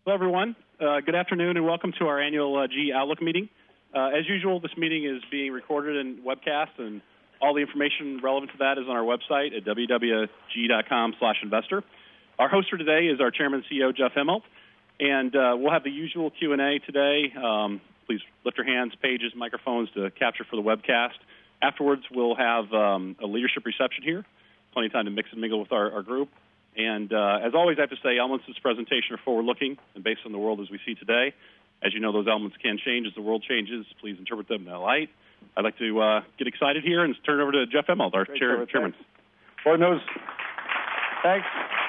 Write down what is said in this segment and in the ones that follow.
Hello, everyone. Good afternoon, and welcome to our annual GE Outlook meeting. As usual, this meeting is being recorded and webcast, and all the information relevant to that is on our website at www.ge.com/investor. Our host for today is our Chairman and CEO, Jeff Immelt, and we'll have the usual Q&A today. Please lift your hands, pages, microphones to capture for the webcast. Afterwards, we'll have a leadership reception here, plenty of time to mix and mingle with our group. And as always, I have to say, elements of this presentation are forward-looking and based on the world as we see today. As you know, those elements can change as the world changes. Please interpret them in that light. I'd like to get excited here and turn it over to Jeff Immelt, our chairman. Lord knows. Thanks.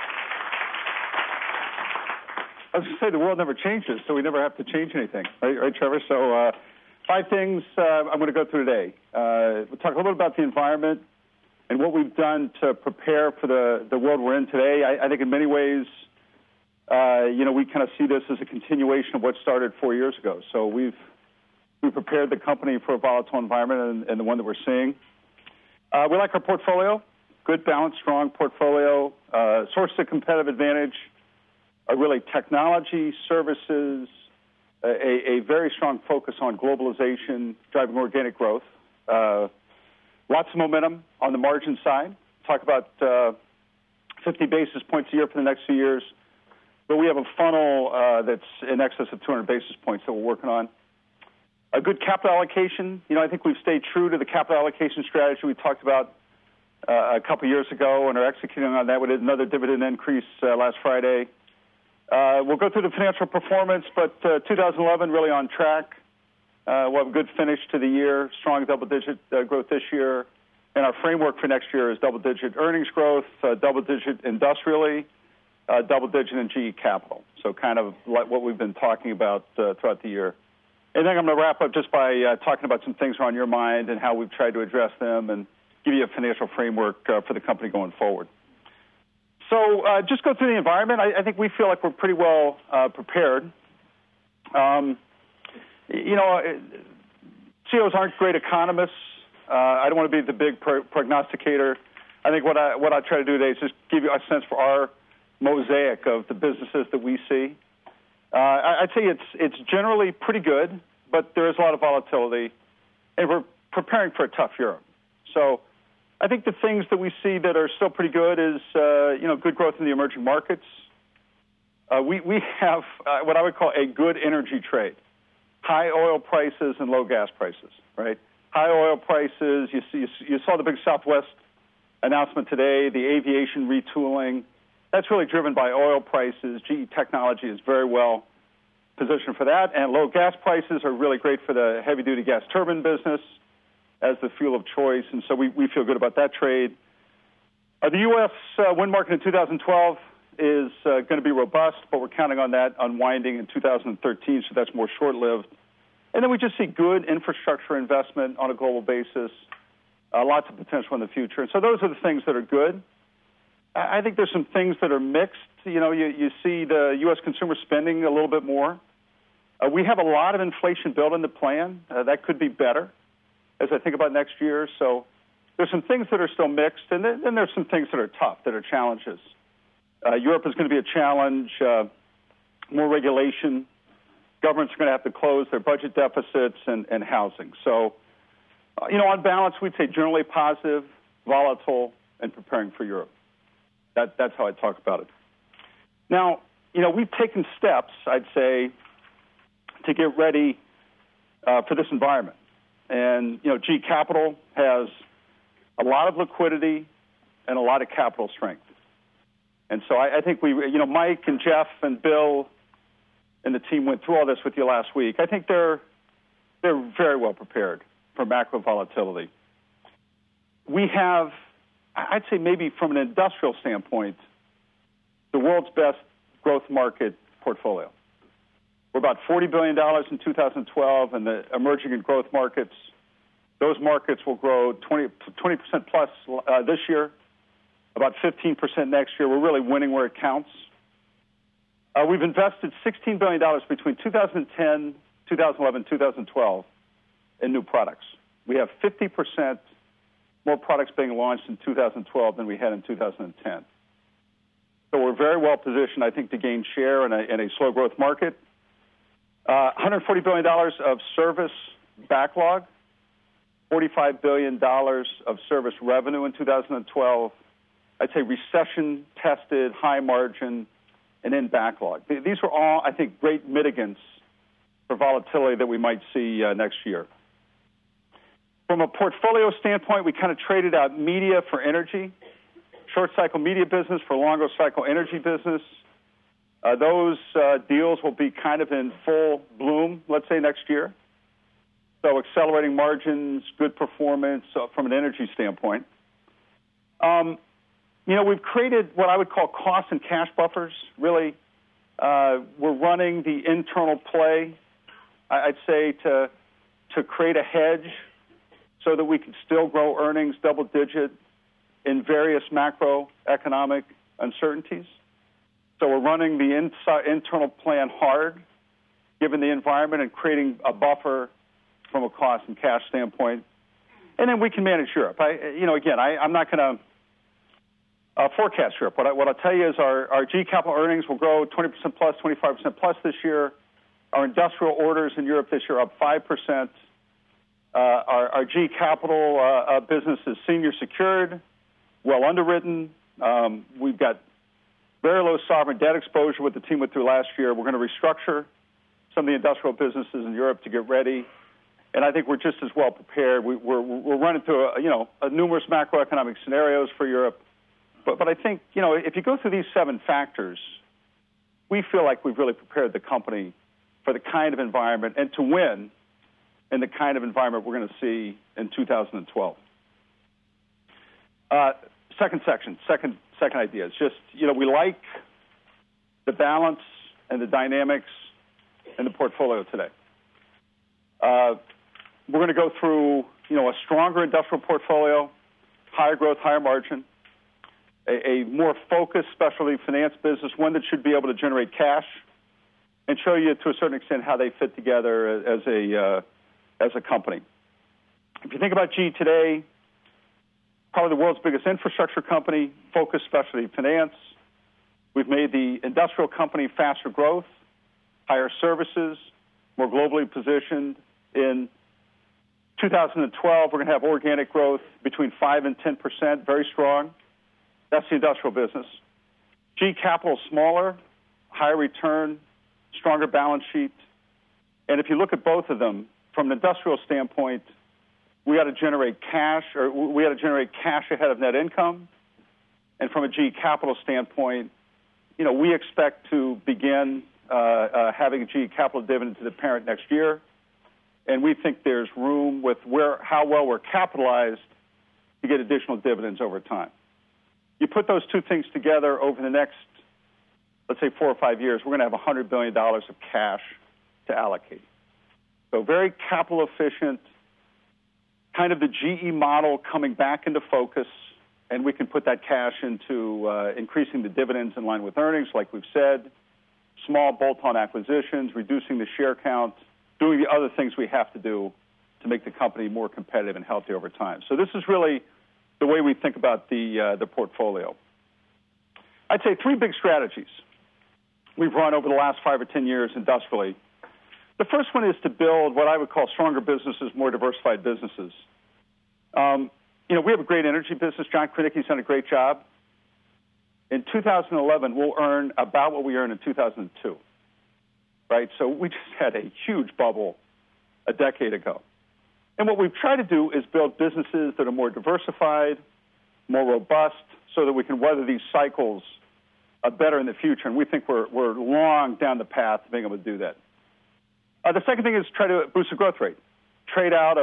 I was going to say the world never changes, so we never have to change anything. Right, Trevor? So 5 things I'm going to go through today. We'll talk a little bit about the environment and what we've done to prepare for the world we're in today. I think in many ways, we kind of see this as a continuation of what started 4 years ago. So we've prepared the company for a volatile environment and the one that we're seeing. We like our portfolio, good, balanced, strong portfolio. Source of competitive advantage are really technology, services, a very strong focus on globalization, driving organic growth. Lots of momentum on the margin side. Talk about 50 basis points a year for the next few years. But we have a funnel that's in excess of 200 basis points that we're working on. A good capital allocation. I think we've stayed true to the capital allocation strategy we talked about a couple years ago and are executing on that. We did another dividend increase last Friday. We'll go through the financial performance, but 2011 really on track. We'll have a good finish to the year, strong double-digit growth this year. And our framework for next year is double-digit earnings growth, double-digit industrially, double-digit in GE Capital. So kind of like what we've been talking about throughout the year. And then I'm going to wrap up just by talking about some things that are on your mind and how we've tried to address them and give you a financial framework for the company going forward. So just go through the environment. I think we feel like we're pretty well prepared. CEOs aren't great economists. I don't want to be the big prognosticator. I think what I try to do today is just give you a sense for our mosaic of the businesses that we see. I'd say it's generally pretty good, but there is a lot of volatility, and we're preparing for a tough Europe. So I think the things that we see that are still pretty good is good growth in the emerging markets. We have what I would call a good energy trade. High oil prices and low gas prices, right? High oil prices, you saw the big Southwest announcement today, the aviation retooling. That's really driven by oil prices. GE Technology is very well positioned for that. And low gas prices are really great for the heavy-duty gas turbine business as the fuel of choice. And so we feel good about that trade. The U.S. wind market in 2012 is going to be robust, but we're counting on that unwinding in 2013, so that's more short-lived. And then we just see good infrastructure investment on a global basis, lots of potential in the future. And so those are the things that are good. I think there's some things that are mixed. You see the U.S. consumer spending a little bit more. We have a lot of inflation built in the plan. That could be better as I think about next year. So there's some things that are still mixed, and then there's some things that are tough, that are challenges. Europe is going to be a challenge, more regulation. Governments are going to have to close their budget deficits and housing. So, on balance, we'd say generally positive, volatile, and preparing for Europe. That's how I talk about it. Now, we've taken steps, I'd say, to get ready for this environment. And, GE Capital has a lot of liquidity and a lot of capital strength. And so I think Mike and Jeff and Bill and the team went through all this with you last week. I think they're very well prepared for macro volatility. We have, I'd say maybe from an industrial standpoint, the world's best growth market portfolio. We're about $40 billion in 2012, and the emerging and growth markets, those markets will grow 20% plus this year, about 15% next year. We're really winning where it counts. We've invested $16 billion between 2010, 2011, 2012 in new products. We have 50% more products being launched in 2012 than we had in 2010. So we're very well positioned, I think, to gain share in a slow growth market. $140 billion of service backlog, $45 billion of service revenue in 2012. I'd say recession-tested, high margin, and in backlog. These were all, I think, great mitigants for volatility that we might see next year. From a portfolio standpoint, we kind of traded out media for energy, short cycle media business for longer cycle energy business. Those deals will be kind of in full bloom, let's say, next year. So accelerating margins, good performance from an energy standpoint. We've created what I would call cost and cash buffers. Really, we're running the internal play, I'd say, to create a hedge so that we can still grow earnings double-digit in various macroeconomic uncertainties. So we're running the internal plan hard, given the environment, and creating a buffer from a cost and cash standpoint. And then we can manage Europe. I'm not going to forecast Europe. What I'll tell you is our G Capital earnings will grow 20% plus, 25% plus this year. Our industrial orders in Europe this year up 5%. Our G Capital business is senior secured, well underwritten. We've got very low sovereign debt exposure with the team went through last year. We're going to restructure some of the industrial businesses in Europe to get ready. And I think we're just as well prepared. We're running through numerous macroeconomic scenarios for Europe. But I think, if you go through these 7 factors, we feel like we've really prepared the company for the kind of environment and to win in the kind of environment we're going to see in 2012. Second idea is just, we like the balance and the dynamics in the portfolio today. We're going to go through, a stronger industrial portfolio, higher growth, higher margin, a more focused specialty finance business, one that should be able to generate cash, and show you to a certain extent how they fit together as a company. If you think about GE today, probably the world's biggest infrastructure company, focused specialty finance. We've made the industrial company faster growth, higher services, more globally positioned. In 2012, we're going to have organic growth between 5 and 10%, very strong. That's the industrial business. G Capital, smaller, higher return, stronger balance sheet. And if you look at both of them, from an industrial standpoint, we ought to generate cash ahead of net income. And from a G Capital standpoint, we expect to begin having a G Capital dividend to the parent next year. And we think there's room with how well we're capitalized to get additional dividends over time. You put those two things together over the next, let's say, 4 or 5 years, we're going to have $100 billion of cash to allocate. So very capital efficient, kind of the GE model coming back into focus, and we can put that cash into increasing the dividends in line with earnings, like we've said, small bolt-on acquisitions, reducing the share count, doing the other things we have to do to make the company more competitive and healthy over time. So this is really the way we think about the portfolio. I'd say 3 big strategies we've run over the last 5 or 10 years industrially. The first one is to build what I would call stronger businesses, more diversified businesses. We have a great energy business. John Krenicki's done a great job. In 2011, we'll earn about what we earned in 2002, right? So we just had a huge bubble a decade ago. And what we've tried to do is build businesses that are more diversified, more robust, so that we can weather these cycles better in the future. And we think we're long down the path to being able to do that. The second thing is try to boost the growth rate. Trade out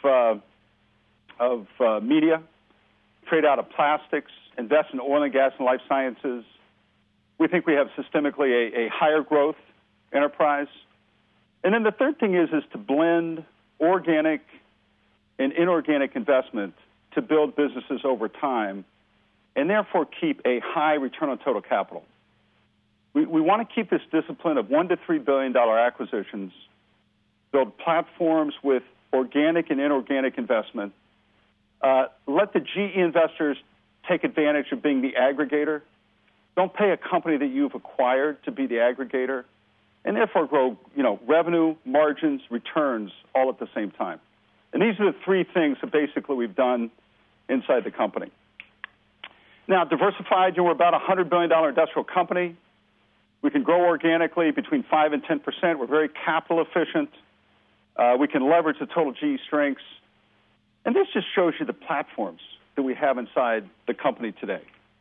of media, trade out of plastics, invest in oil and gas and life sciences. We think we have systemically a higher growth enterprise. And then the third thing is to blend organic and inorganic investment to build businesses over time, and therefore keep a high return on total capital. We want to keep this discipline of $1 to $3 billion acquisitions, build platforms with organic and inorganic investment, let the GE investors take advantage of being the aggregator Don't pay a company that you've acquired to be the aggregator, and therefore grow, revenue, margins, returns all at the same time. And these are the three things that basically we've done inside the company. Now, diversified, we're about a $100 billion industrial company. We can grow organically between 5 and 10%. We're very capital efficient. We can leverage the total GE strengths. And this just shows you the platforms that we have inside the company today.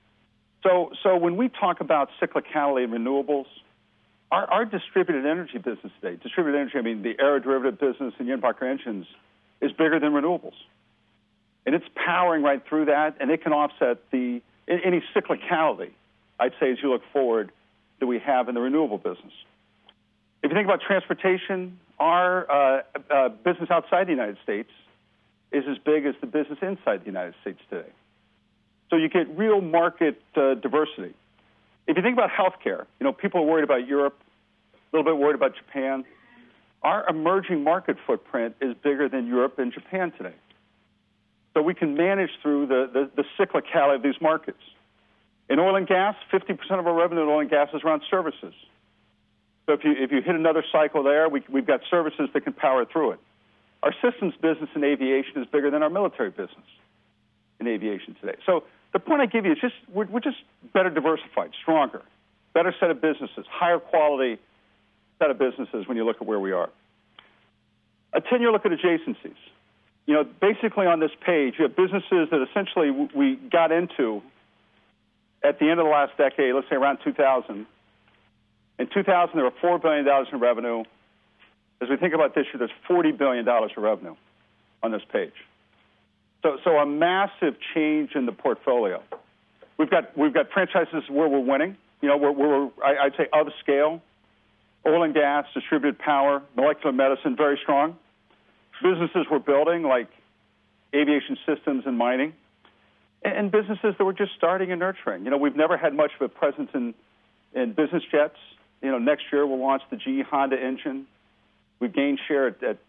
So when we talk about cyclicality and renewables, our distributed energy business today, distributed energy, I mean the aeroderivative business and Jenbacher engines, is bigger than renewables. And it's powering right through that, and it can offset any cyclicality, I'd say, as you look forward, that we have in the renewable business. If you think about transportation, our business outside the United States is as big as the business inside the United States today. So you get real market diversity. If you think about healthcare, people are worried about Europe, a little bit worried about Japan. Our emerging market footprint is bigger than Europe and Japan today. So we can manage through the cyclicality of these markets. In oil and gas, 50% of our revenue in oil and gas is around services. So if you hit another cycle there, we've got services that can power through it. Our systems business in aviation is bigger than our military business in aviation today. So the point I give you is we're just better diversified, stronger, better set of businesses, higher quality set of businesses when you look at where we are. A 10-year look at adjacencies. Basically on this page, you have businesses that essentially we got into at the end of the last decade, let's say around 2000. In 2000, there were $4 billion in revenue. As we think about this year, there's $40 billion of revenue on this page. So a massive change in the portfolio. We've got franchises where we're winning. I'd say of scale. Oil and gas, distributed power, molecular medicine, very strong. Businesses we're building like aviation systems and mining, and businesses that we're just starting and nurturing. We've never had much of a presence in business jets. Next year we'll launch the GE Honda engine. We've gained share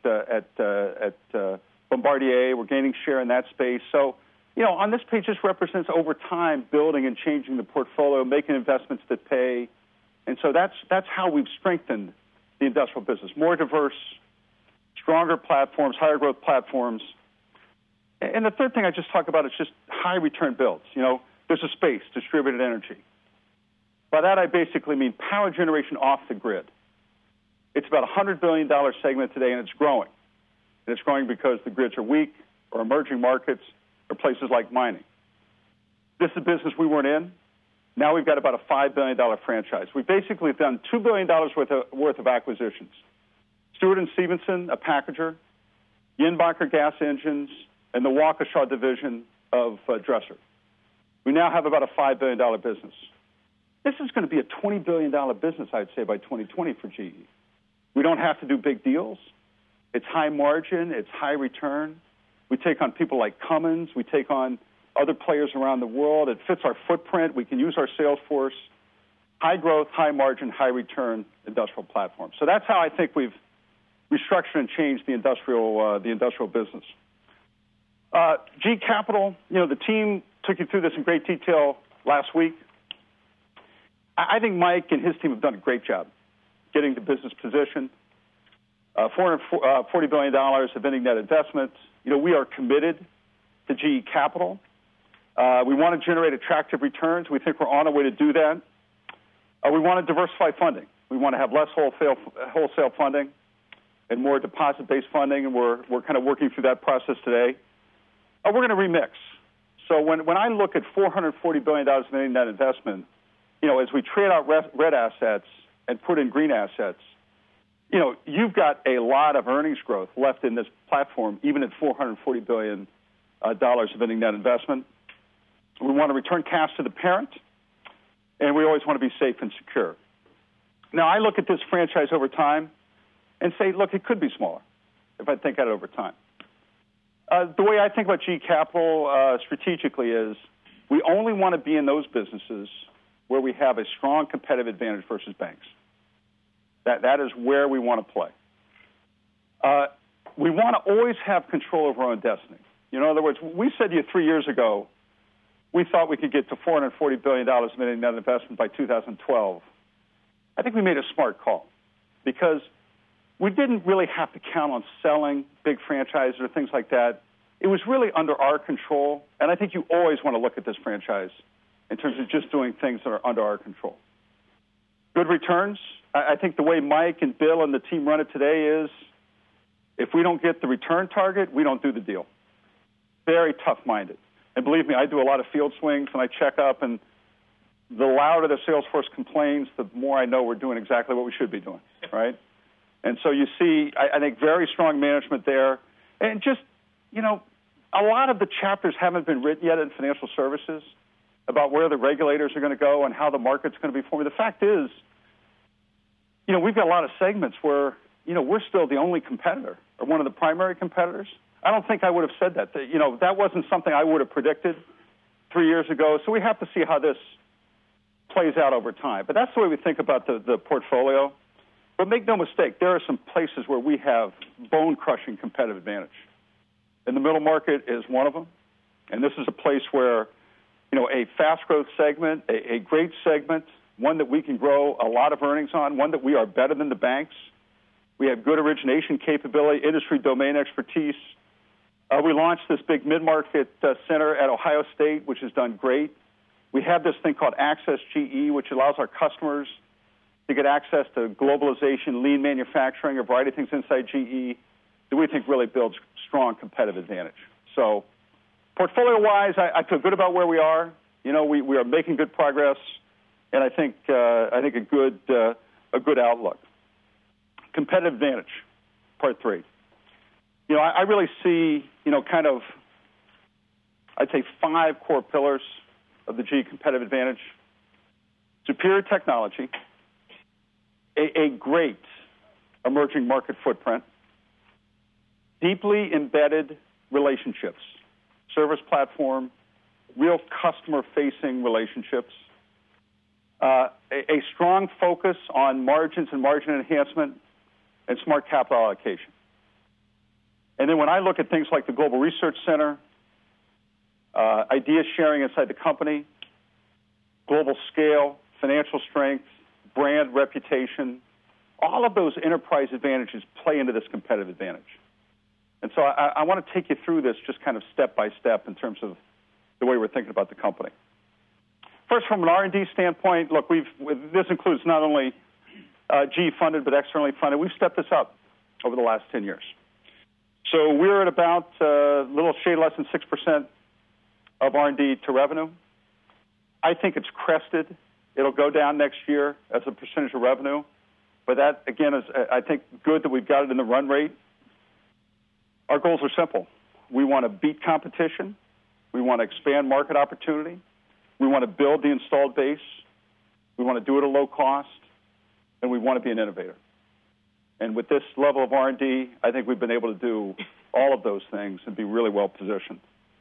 at Bombardier. We're gaining share in that space. So, on this page, this represents over time building and changing the portfolio, making investments that pay. And so that's how we've strengthened the industrial business. More diverse, stronger platforms, higher growth platforms. And the third thing I just talk about is just high return builds. There's a space, distributed energy. By that, I basically mean power generation off the grid. It's about a $100 billion segment today, and it's growing. And it's growing because the grids are weak, or emerging markets, or places like mining. This is a business we weren't in. Now we've got about a $5 billion franchise. We've basically done $2 billion worth of acquisitions. Stewart & Stevenson, a packager, Jenbacher gas engines, and the Waukesha division of Dresser. We now have about a $5 billion business. This is going to be a $20 billion business, I'd say, by 2020 for GE. We don't have to do big deals. It's high margin. It's high return. We take on people like Cummins. We take on other players around the world. It fits our footprint. We can use our sales force. High growth, high margin, high return industrial platform. So that's how I think we've restructured and changed the industrial business. GE Capital, the team took you through this in great detail last week. I think Mike and his team have done a great job getting the business positioned. $440 billion of ending net investments. We are committed to GE Capital. We want to generate attractive returns. We think we're on our way to do that. We want to diversify funding. We want to have less wholesale funding and more deposit-based funding, and we're kind of working through that process today. We're going to remix. So when I look at $440 billion in ending net investment, as we trade out red assets and put in green assets, you've got a lot of earnings growth left in this platform, even at $440 billion of ending net investment. We want to return cash to the parent, and we always want to be safe and secure. Now, I look at this franchise over time and say, look, it could be smaller if I think at it over time. The way I think about GE Capital strategically is we only want to be in those businesses where we have a strong competitive advantage versus banks. That is where we want to play. We want to always have control over our own destiny. In other words, we said to you 3 years ago, we thought we could get to $440 billion in net investment by 2012. I think we made a smart call because we didn't really have to count on selling big franchises or things like that. It was really under our control, and I think you always want to look at this franchise in terms of just doing things that are under our control. Good returns. I think the way Mike and Bill and the team run it today is if we don't get the return target, we don't do the deal. Very tough-minded. And believe me, I do a lot of field swings, and I check up, and the louder the sales force complains, the more I know we're doing exactly what we should be doing, right? And so you see, I think, very strong management there. And just, you know, a lot of the chapters haven't been written yet in financial services about where the regulators are going to go and how the market's going to be formed. The fact is, you know, we've got a lot of segments where, you know, we're still the only competitor or one of the primary competitors. I don't think I would have said that. You know, that wasn't something I would have predicted 3 years ago. So we have to see how this plays out over time. But that's the way we think about the portfolio. But make no mistake, there are some places where we have bone-crushing competitive advantage. And the middle market is one of them. And this is a place where, you know, a fast-growth segment, a great segment, one that we can grow a lot of earnings on, one that we are better than the banks. We have good origination capability, industry domain expertise. We launched this big mid-market center at Ohio State, which has done great. We have this thing called Access GE, which allows our customers to get access to globalization, lean manufacturing, a variety of things inside GE that we think really builds strong competitive advantage. So portfolio-wise, I feel good about where we are. You know, we are making good progress, and I think a good outlook. Competitive advantage, part 3. You know, I really see, you know, kind of, I'd say 5 core pillars of the GE competitive advantage. Superior technology, a great emerging market footprint, deeply embedded relationships, service platform, real customer-facing relationships, a strong focus on margins and margin enhancement, and smart capital allocation. And then when I look at things like the Global Research Center, idea sharing inside the company, global scale, financial strength, brand reputation, all of those enterprise advantages play into this competitive advantage. And so I want to take you through this just kind of step by step in terms of the way we're thinking about the company. First, from an R&D standpoint, look, this includes not only GE funded but externally funded. We've stepped this up over the last 10 years. So we're at about a little shade less than 6% of R&D to revenue. I think it's crested. It'll go down next year as a percentage of revenue. But that, again, is, I think, good that we've got it in the run rate. Our goals are simple. We want to beat competition. We want to expand market opportunity. We want to build the installed base. We want to do it at low cost. And we want to be an innovator. And with this level of R&D, I think we've been able to do all of those things and be really well positioned.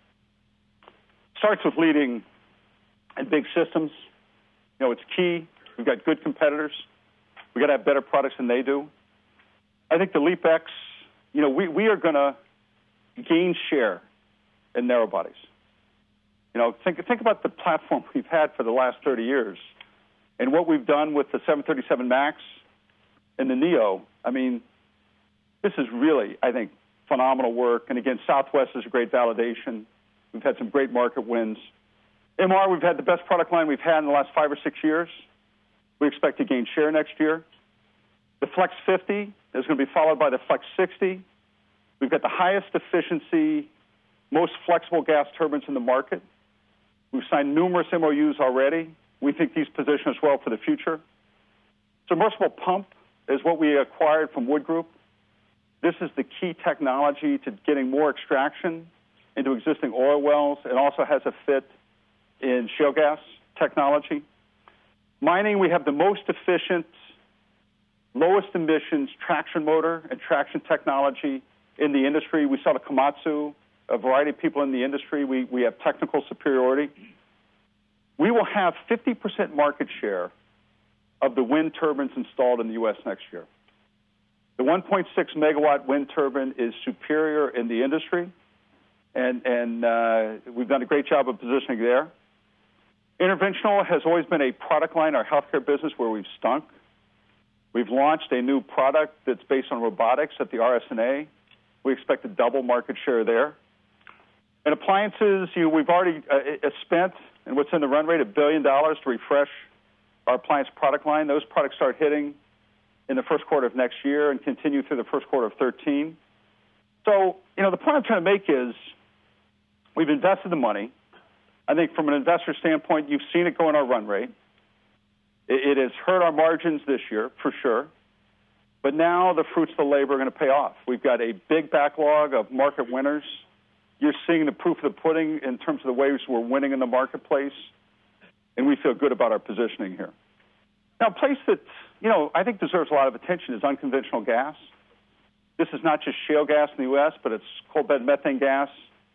Starts with leading in big systems. You know, it's key. We've got good competitors. We've got to have better products than they do. I think the LeapX, you know, we are going to gain share in narrow bodies. You know, think about the platform we've had for the last 30 years and what we've done with the 737 MAX and the Neo. I mean, this is really, I think, phenomenal work. And again, Southwest is a great validation. We've had some great market wins. MR, we've had the best product line we've had in the last 5 or 6 years. We expect to gain share next year. The Flex 50 is going to be followed by the Flex 60. We've got the highest efficiency, most flexible gas turbines in the market. We've signed numerous MOUs already. We think these position us well for the future. Submersible pump is what we acquired from Wood Group. This is the key technology to getting more extraction into existing oil wells. It also has a fit in shale gas technology. Mining, we have the most efficient, lowest emissions traction motor and traction technology in the industry. We sell to Komatsu, a variety of people in the industry. We have technical superiority. We will have 50% market share of the wind turbines installed in the U.S. next year. The 1.6 megawatt wind turbine is superior in the industry, and we've done a great job of positioning there. Interventional has always been a product line, our healthcare business, where we've stunk. We've launched a new product that's based on robotics at the RSNA. We expect to double market share there. In appliances, we've already spent, and what's in the run rate, $1 billion to refresh our appliance product line. Those products start hitting in the first quarter of next year and continue through the first quarter of 2013. So, the point I'm trying to make is we've invested the money. I think from an investor standpoint, you've seen it go in our run rate. It has hurt our margins this year, for sure. But now the fruits of the labor are going to pay off. We've got a big backlog of market winners. You're seeing the proof of the pudding in terms of the ways we're winning in the marketplace, and we feel good about our positioning here. Now, a place that, I think deserves a lot of attention is unconventional gas. This is not just shale gas in the U.S., but it's coal bed methane gas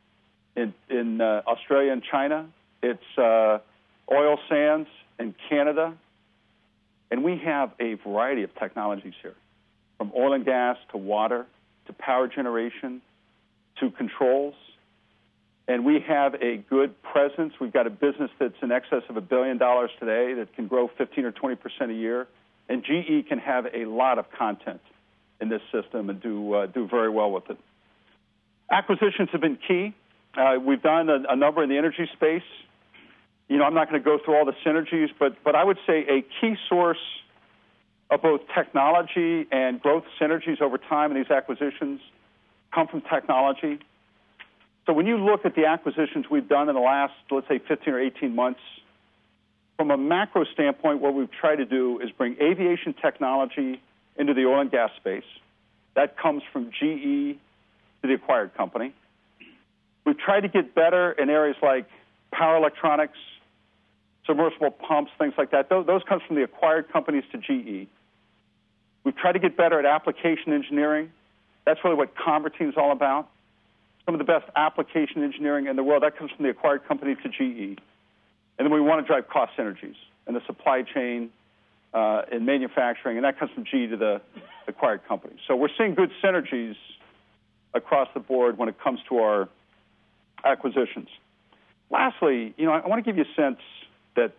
in Australia and China. It's oil sands in Canada. And we have a variety of technologies here, from oil and gas to water to power generation to controls. And we have a good presence. We've got a business that's in excess of $1 billion today that can grow 15 or 20% a year. And GE can have a lot of content in this system and do very well with it. Acquisitions have been key. We've done a number in the energy space. I'm not going to go through all the synergies, but I would say a key source of both technology and growth synergies over time in these acquisitions come from technology. So when you look at the acquisitions we've done in the last, let's say, 15 or 18 months, from a macro standpoint, what we've tried to do is bring aviation technology into the oil and gas space. That comes from GE to the acquired company. We've tried to get better in areas like power electronics, submersible pumps, things like that. Those come from the acquired companies to GE. We've tried to get better at application engineering. That's really what Convertine is all about. Some of the best application engineering in the world, that comes from the acquired company to GE. And then we want to drive cost synergies in the supply chain, in manufacturing, and that comes from GE to the acquired company. So we're seeing good synergies across the board when it comes to our acquisitions. Lastly, I want to give you a sense that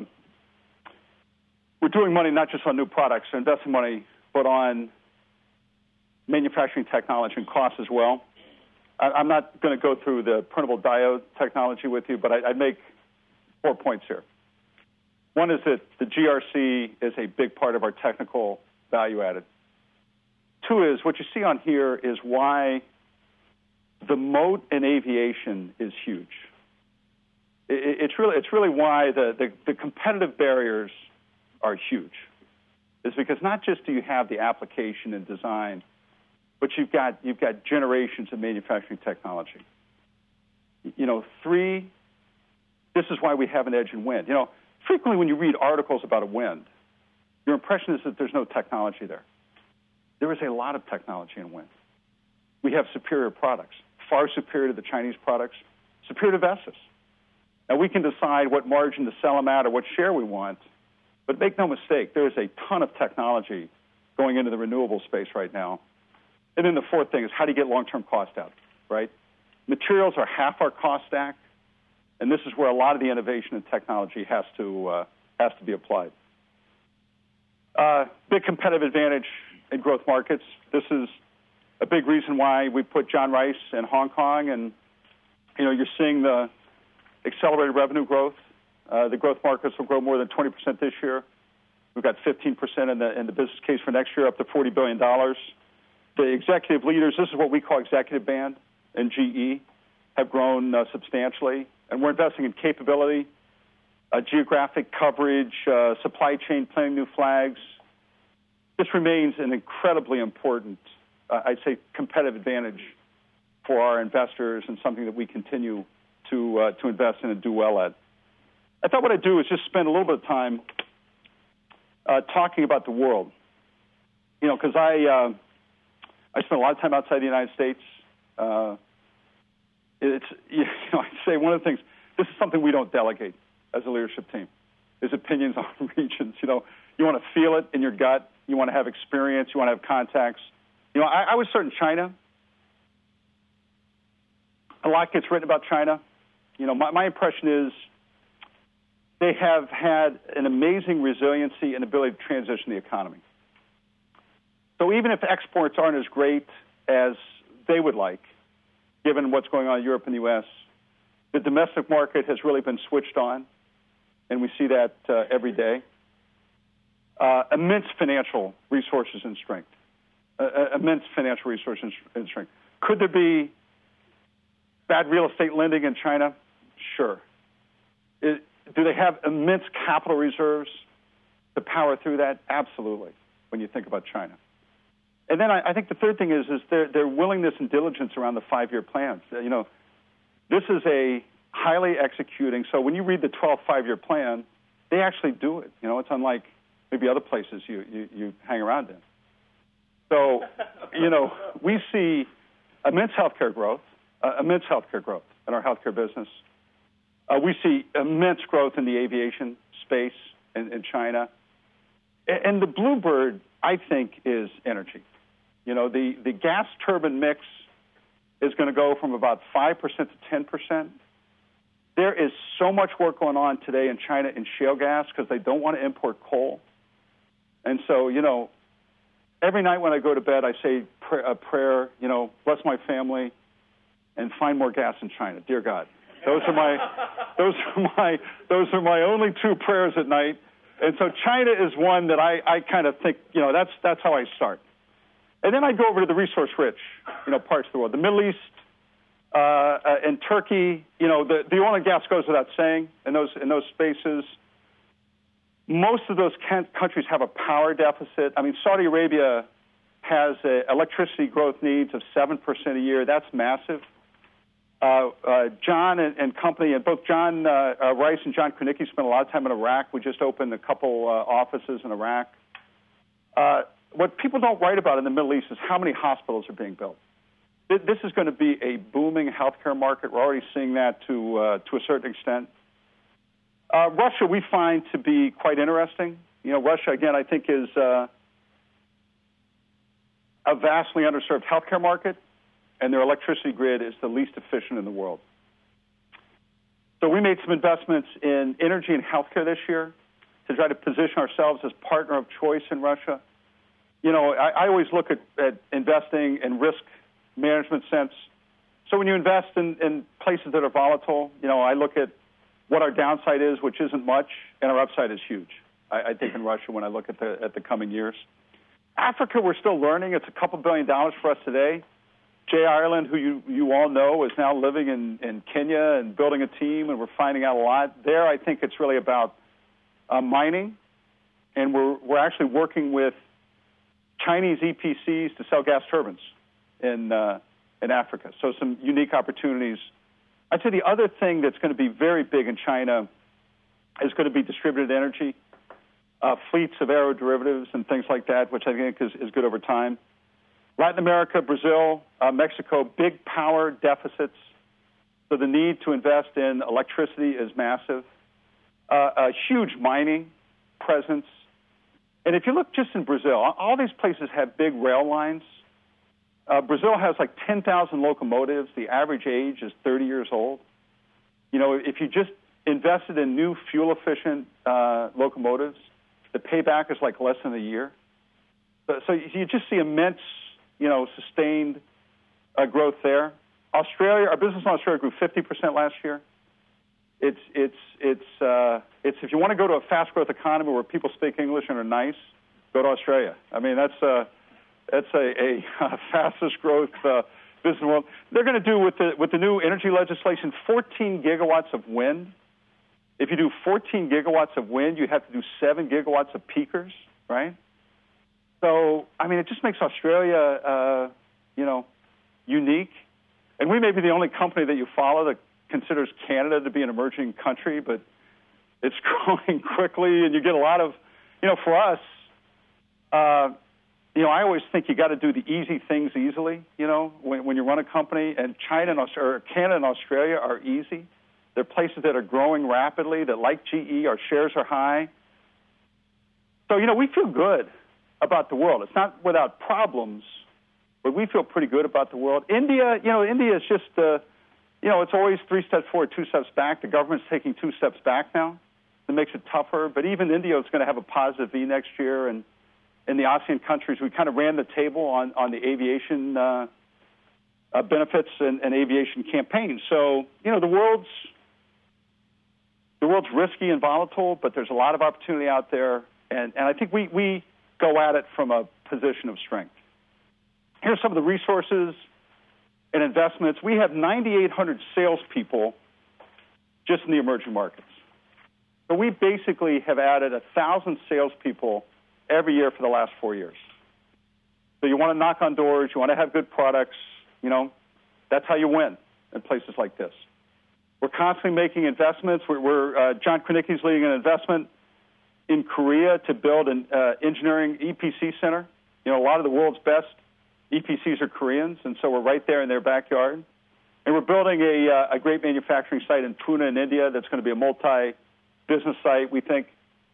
we're doing money not just on new products, investing money, but on manufacturing technology and cost as well. I'm not going to go through the printable diode technology with you, but I'd make 4 points here. One is that the GRC is a big part of our technical value added. 2 is what you see on here is why the moat in aviation is huge. It's really why the competitive barriers are huge. It's because not just do you have the application and design, but you've got generations of manufacturing technology. 3, this is why we have an edge in wind. Frequently when you read articles about a wind, your impression is that there's no technology there. There is a lot of technology in wind. We have superior products, far superior to the Chinese products, superior to Vestas. Now, we can decide what margin to sell them at or what share we want, but make no mistake, there is a ton of technology going into the renewable space right now. And then the 4th thing is how do you get long-term cost out, right? Materials are half our cost stack, and this is where a lot of the innovation and technology has to be applied. Big competitive advantage in growth markets. This is a big reason why we put John Rice in Hong Kong, and you're seeing the accelerated revenue growth. The growth markets will grow more than 20% this year. We've got 15% in the business case for next year, up to $40 billion. The executive leaders, this is what we call executive band in GE, have grown substantially, and we're investing in capability, geographic coverage, supply chain, planting new flags. This remains an incredibly important, I'd say, competitive advantage for our investors and something that we continue to invest in and do well at. I thought what I'd do is just spend a little bit of time talking about the world. Because I spend a lot of time outside the United States. I'd say one of the things, this is something we don't delegate as a leadership team, is opinions on regions. You want to feel it in your gut. You want to have experience. You want to have contacts. I was certain China. A lot gets written about China. My impression is they have had an amazing resiliency and ability to transition the economy. So even if exports aren't as great as they would like, given what's going on in Europe and the U.S., the domestic market has really been switched on, and we see that every day. Immense financial resources and strength. Immense financial resources and strength. Could there be bad real estate lending in China? Sure. Do they have immense capital reserves to power through that? Absolutely, when you think about China. And then I think the third thing is their willingness and diligence around the 5-year plans. This is a highly executing. So when you read the 12 5-year plan, they actually do it. It's unlike maybe other places you hang around in. So, we see immense healthcare growth in our healthcare business. We see immense growth in the aviation space in China. And the bluebird, I think, is energy. The gas turbine mix is going to go from about 5% to 10%. There is so much work going on today in China in shale gas because they don't want to import coal. And so, every night when I go to bed, I say a prayer, bless my family and find more gas in China. Dear God. Those are my only 2 prayers at night. And so China is one that I kind of think, that's how I start. And then I go over to the resource-rich, parts of the world. The Middle East and Turkey, the oil and gas goes without saying in those spaces. Most of those countries have a power deficit. I mean, Saudi Arabia has electricity growth needs of 7% a year. That's massive. John and company, and both John Rice and John Kranicki spent a lot of time in Iraq. We just opened a couple offices in Iraq. What people don't write about in the Middle East is how many hospitals are being built. This is going to be a booming healthcare market. We're already seeing that to a certain extent. Russia, we find to be quite interesting. Russia, again, I think is a vastly underserved healthcare market, and their electricity grid is the least efficient in the world. So we made some investments in energy and healthcare this year to try to position ourselves as partner of choice in Russia. I always look at investing in risk management sense. So when you invest in places that are volatile, I look at what our downside is, which isn't much, and our upside is huge. I think in Russia when I look at the coming years. Africa, we're still learning. It's a couple $2 billion for us today. Jay Ireland, who you all know, is now living in Kenya and building a team, and we're finding out a lot. There, I think it's really about mining, and we're actually working with Chinese EPCs to sell gas turbines in Africa. So some unique opportunities. I'd say the other thing that's going to be very big in China is going to be distributed energy, fleets of aeroderivatives and things like that, which I think is good over time. Latin America, Brazil, Mexico, big power deficits. So the need to invest in electricity is massive. A huge mining presence. And if you look just in Brazil, all these places have big rail lines. Brazil has like 10,000 locomotives. The average age is 30 years old. If you just invested in new fuel-efficient locomotives, the payback is like less than a year. So you just see immense, sustained growth there. Australia, our business in Australia grew 50% last year. It's if you want to go to a fast growth economy where people speak English and are nice, go to Australia. I mean, that's a fastest growth business in the world. They're going to do with the new energy legislation 14 gigawatts of wind. If you do 14 gigawatts of wind, you have to do 7 gigawatts of peakers, right? So, I mean, it just makes Australia, unique. And we may be the only company that you follow that considers Canada to be an emerging country, but it's growing quickly, and you get a lot of, for us, I always think you got to do the easy things easily, when you run a company. And Canada and Australia are easy. They're places that are growing rapidly, that like GE, our shares are high. So, we feel good about the world. It's not without problems, but we feel pretty good about the world. India is just, it's always 3 steps forward, 2 steps back. The government's taking 2 steps back now. that makes it tougher. But even India is going to have a positive V next year, and in the ASEAN countries, we kind of ran the table on the aviation benefits and aviation campaigns. So, you know, the world's risky and volatile, but there's a lot of opportunity out there, and I think we go at it from a position of strength. Here's some of the resources and investments. We have 9,800 salespeople just in the emerging markets. So we basically have added 1,000 salespeople every year for the last 4 years. So you want to knock on doors, you want to have good products, you know, that's how you win in places like this. We're constantly making investments. John Krenicki's leading an investment in Korea to build an engineering EPC center. You know, a lot of the world's best EPCs are Koreans, and so we're right there in their backyard. And we're building a great manufacturing site in Pune in India that's going to be a multi-business site. We think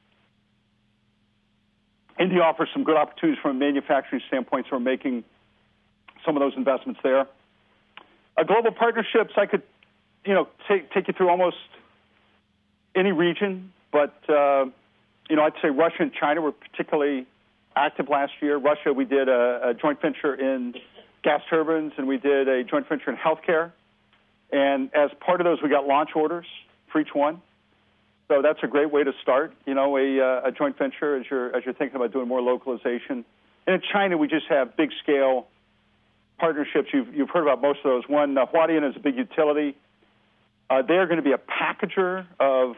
India offers some good opportunities from a manufacturing standpoint, so we're making some of those investments there. Global partnerships, I could, you know, take you through almost any region, but, you know, I'd say Russia and China were particularly active last year. Russia, we did a joint venture in gas turbines, and we did a joint venture in healthcare. And as part of those, we got launch orders for each one. So that's a great way to start, you know, a joint venture as you're thinking about doing more localization. And in China, we just have big scale partnerships. You've heard about most of those. One, Huadian is a big utility. They're going to be a packager of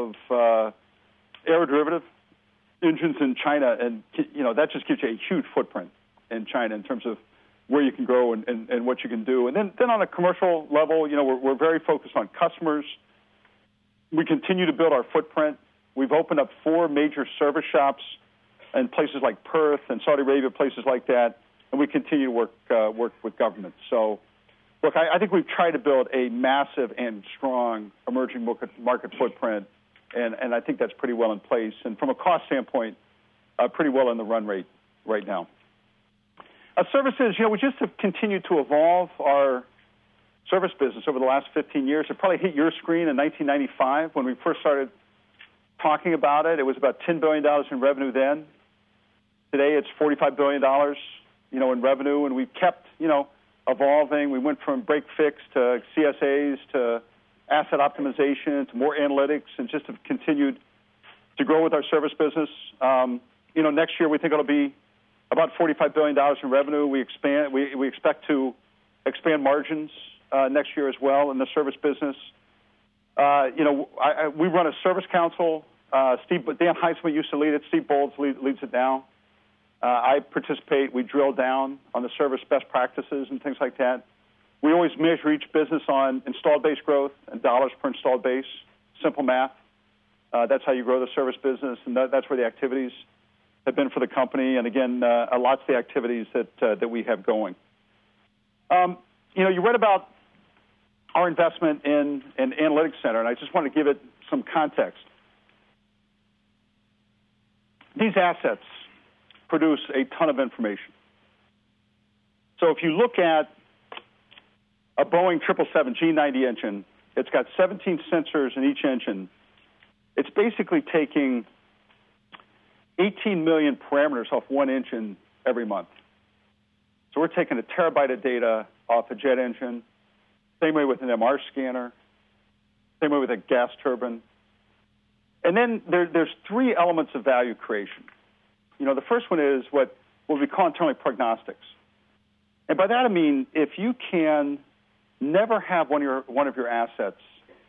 aeroderivative engines in China, and you know that just gives you a huge footprint in China in terms of where you can grow and what you can do. And then on a commercial level, you know, we're very focused on customers. We continue to build our footprint. We've opened up 4 major service shops in places like Perth and Saudi Arabia, places like that, and we continue to work with governments. So, look, I think we've tried to build a massive and strong emerging market footprint, and I think that's pretty well in place. And from a cost standpoint, pretty well in the run rate right now. Services, you know, we just have continued to evolve our service business over the last 15 years. It probably hit your screen in 1995 when we first started talking about it. It was about $10 billion in revenue then. Today it's $45 billion, you know, in revenue, and we've kept, you know, evolving. We went from break fix to CSAs to asset optimization to more analytics, and just have continued to grow with our service business. You know, next year we think it'll be about $45 billion in revenue. We expect to expand margins next year as well in the service business. You know, we run a service council. Dan Heisman used to lead it. Steve Bolds leads it now. I participate. We drill down on the service best practices and things like that. We always measure each business on installed base growth and dollars per installed base. Simple math. That's how you grow the service business, and that's where the activities have been for the company. And again, lots of the activities that we have going. You know, you read about our investment in an analytics center, and I just want to give it some context. These assets produce a ton of information. So if you look at a Boeing 777 G90 engine, it's got 17 sensors in each engine. It's basically taking 18 million parameters off one engine every month. So we're taking a terabyte of data off a jet engine, same way with an MR scanner, same way with a gas turbine. And then there's 3 elements of value creation. You know, the first one is what we call internally prognostics. And by that I mean if you can never have one of your assets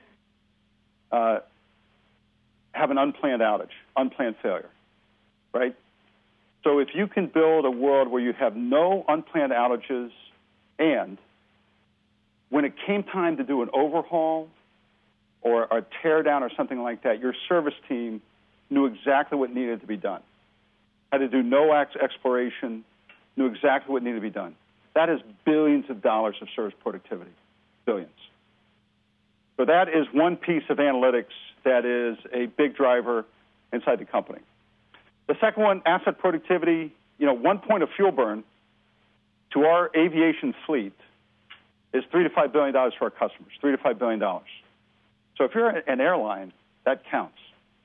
have an unplanned outage, unplanned failure, right? So if you can build a world where you have no unplanned outages, and when it came time to do an overhaul or a tear down or something like that, your service team knew exactly what needed to be done. Had to do no exploration, knew exactly what needed to be done. That is billions of dollars of service productivity, billions. So that is one piece of analytics that is a big driver inside the company. The second one, asset productivity. You know, 1 point of fuel burn to our aviation fleet is $3 to $5 billion for our customers, $3 to $5 billion. So if you're an airline, that counts.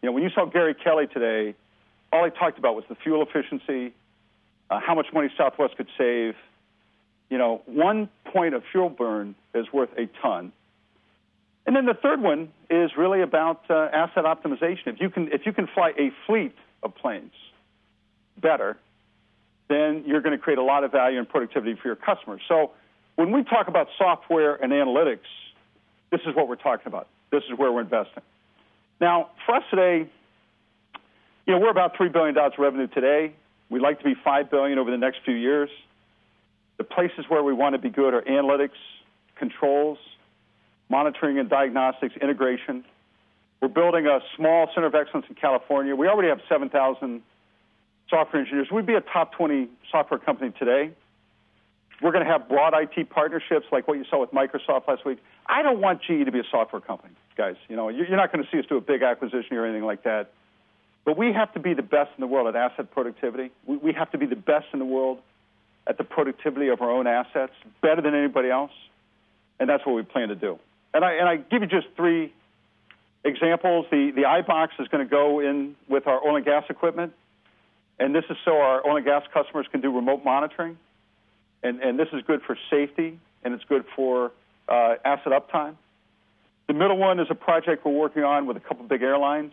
You know, when you saw Gary Kelly today, all he talked about was the fuel efficiency, how much money Southwest could save. You know, 1 point of fuel burn is worth a ton. And then the third one is really about asset optimization. If you can fly a fleet of planes better, then you're going to create a lot of value and productivity for your customers. So when we talk about software and analytics, this is what we're talking about. This is where we're investing. Now, for us today, you know, we're about $3 billion of revenue today. We'd like to be $5 billion over the next few years. The places where we want to be good are analytics, controls, monitoring and diagnostics, integration. We're building a small center of excellence in California. We already have 7,000 software engineers. We'd be a top 20 software company today. We're going to have broad IT partnerships like what you saw with Microsoft last week. I don't want GE to be a software company, guys. You know, you're not going to see us do a big acquisition or anything like that. But we have to be the best in the world at asset productivity. We have to be the best in the world at the productivity of our own assets, better than anybody else. And that's what we plan to do. And I give you just 3 examples. The iBox is going to go in with our oil and gas equipment. And this is so our oil and gas customers can do remote monitoring. And this is good for safety, and it's good for asset uptime. The middle one is a project we're working on with a couple big airlines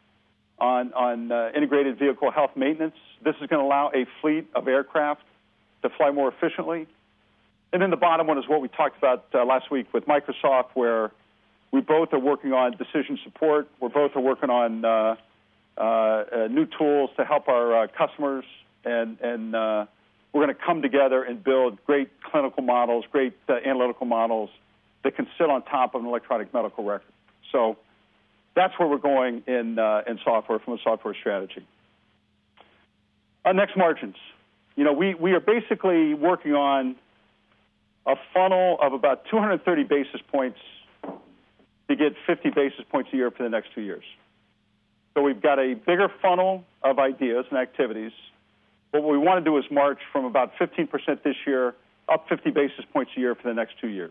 on integrated vehicle health maintenance. This is going to allow a fleet of aircraft to fly more efficiently. And then the bottom one is what we talked about last week with Microsoft, where we both are working on decision support. We're both are working on new tools to help our customers, and we're going to come together and build great clinical models, great analytical models that can sit on top of an electronic medical record. So that's where we're going in software from a software strategy. Next, margins. You know, we are basically working on a funnel of about 230 basis points to get 50 basis points a year for the next 2 years. So we've got a bigger funnel of ideas and activities. What we want to do is march from about 15% this year up 50 basis points a year for the next 2 years.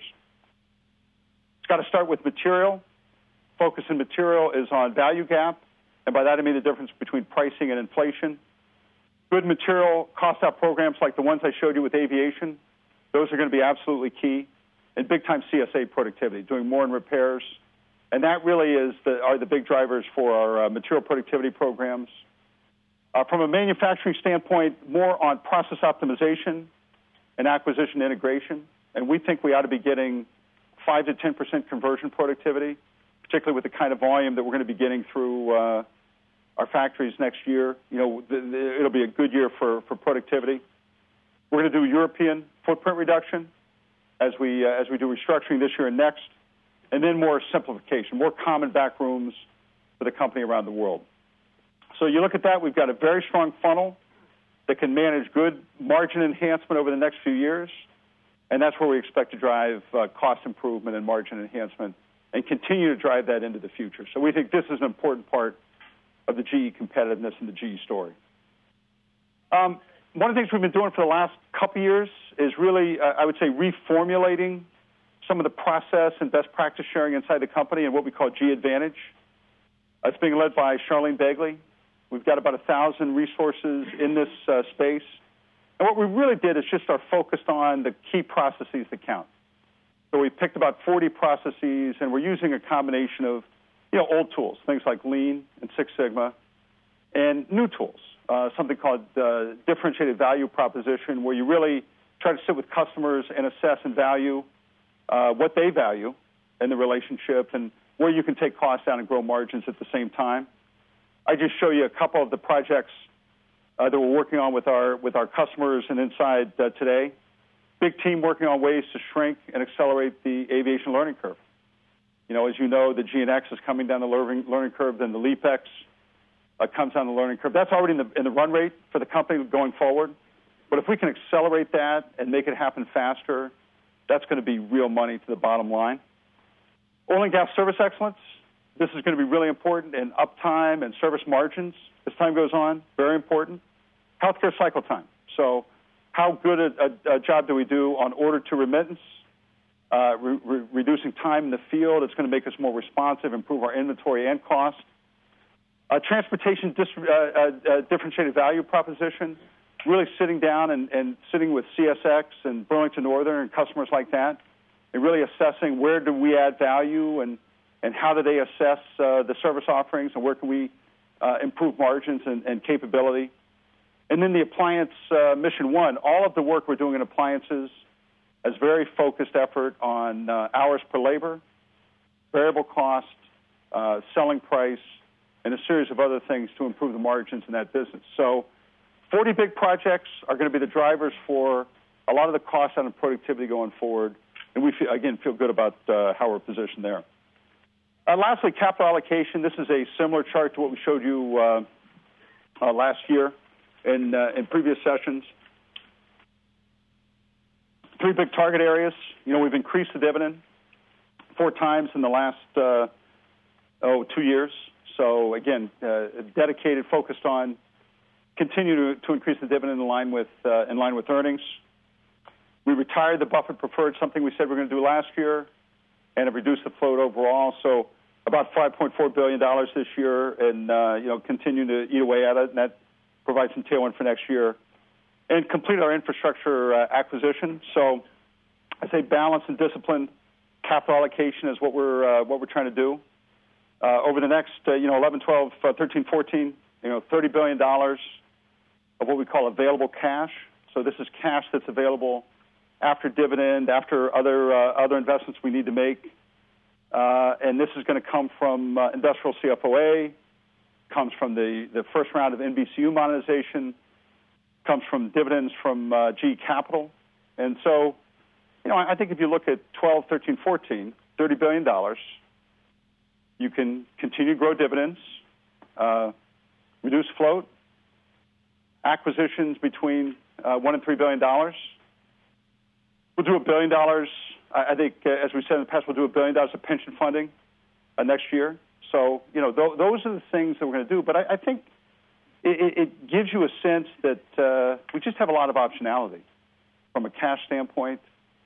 It's got to start with material. Focus in material is on value gap, and by that I mean the difference between pricing and inflation. Good material cost out programs like the ones I showed you with aviation, those are going to be absolutely key. And big time CSA productivity, doing more in repairs. And that really are the big drivers for our material productivity programs. From a manufacturing standpoint, more on process optimization and acquisition integration. And we think we ought to be getting 5 to 10% conversion productivity, particularly with the kind of volume that we're going to be getting through our factories next year. You know, it'll be a good year for productivity. We're going to do European footprint reduction as we do restructuring this year and next, and then more simplification, more common back rooms for the company around the world. So you look at that, we've got a very strong funnel that can manage good margin enhancement over the next few years, and that's where we expect to drive cost improvement and margin enhancement and continue to drive that into the future. So we think this is an important part of the GE competitiveness and the GE story. One of the things we've been doing for the last couple years is really, I would say, reformulating some of the process and best practice sharing inside the company and what we call G Advantage. It's being led by Charlene Begley. We've got about 1,000 resources in this space. And what we really did is just are focused on the key processes that count. So we picked about 40 processes, and we're using a combination of, you know, old tools, things like Lean and Six Sigma, and new tools, something called differentiated value proposition, where you really try to sit with customers and assess and value what they value in the relationship and where you can take costs down and grow margins at the same time. I just show you a couple of the projects that we're working on with our customers and inside today. Big team working on ways to shrink and accelerate the aviation learning curve. You know, as you know, the GNX is coming down the learning curve, then the LEAP-X comes down the learning curve. That's already in the run rate for the company going forward. But if we can accelerate that and make it happen faster, that's going to be real money to the bottom line. Oil and gas service excellence. This is going to be really important in uptime and service margins as time goes on. Very important. Healthcare cycle time. So how good a job do we do on order to remittance, reducing time in the field? It's going to make us more responsive, improve our inventory and cost. Transportation differentiated value proposition, really sitting down and sitting with CSX and Burlington Northern and customers like that, and really assessing where do we add value and how do they assess the service offerings and where can we improve margins and capability. And then the appliance mission one, all of the work we're doing in appliances is very focused effort on hours per labor, variable cost, selling price, and a series of other things to improve the margins in that business. So 40 big projects are going to be the drivers for a lot of the cost out and productivity going forward, and we, feel good about how we're positioned there. Lastly, capital allocation. This is a similar chart to what we showed you last year in previous sessions. 3 big target areas. We've increased the dividend 4 times in the last 2 years. So again, dedicated, focused on continue to increase the dividend in line with earnings. We retired the Buffett preferred, something we said we're going to do last year, and have reduced the float overall. So about $5.4 billion this year, and continue to eat away at it, and that provides some tailwind for next year. And complete our infrastructure acquisition. So I say balance and discipline capital allocation is what we're trying to do. Over the next 11, 12, 13, 14, $30 billion of what we call available cash. So this is cash that's available after dividend, after other investments we need to make. And this is going to come from industrial CFOA, comes from the first round of NBCU monetization, comes from dividends from GE Capital. And so, I think if you look at 12, 13, 14, $30 billion, you can continue to grow dividends, reduce float, acquisitions between $1 and $3 billion. We'll do $1 billion. I think, as we said in the past, we'll do $1 billion of pension funding next year. So, those are the things that we're going to do. But I think it gives you a sense that we just have a lot of optionality from a cash standpoint.